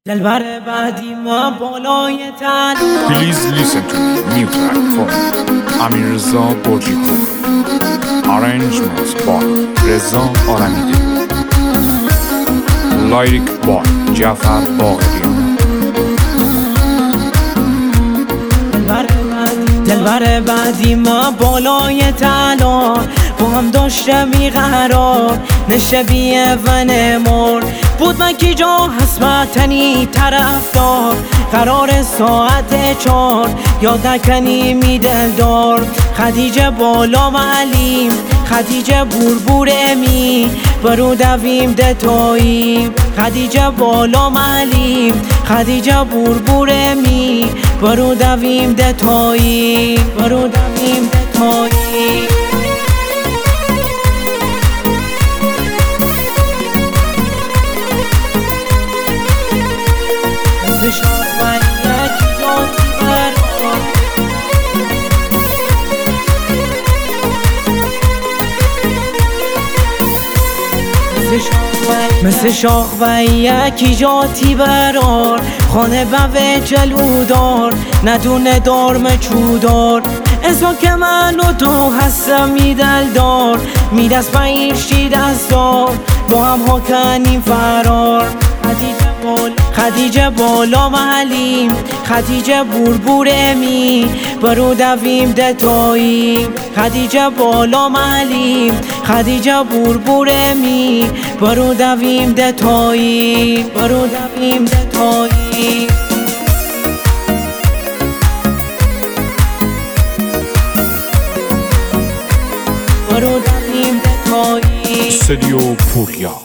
دلبر بعدی ما بالای تن. Please listen to new track from Amir Reza Borjikov. Arrangements by Reza Aramide. Lyric by Jafar Bagherian. دلبر بعدی ما بالای تالار با هم داشته قرار نشبیه و نمار بود من کی جا حسمتنی طرفدار قرار ساعت 4 یاد نکنی دلدار خدیجه بالا معلیم خدیجه بور امی برو دویم دتایی خدیجه بالا معلیم خدیجه بور امی برو دویم دتایی برو دویم دتایی مثل شاخ و یکی جاتی برار خانه بوه جلودار ندونه دار چودار انسان که من و تو هستم دلدار دست بایشتی دستار با هم ها کنیم فرار خدیجه بالا معلیم خدیجه بور امی برو دویم دتایی خدیجه بالا معلیم خدیجه بور امی برو دویم دتایی برو دویم دتایی برو دویم دتایی Studio Purya.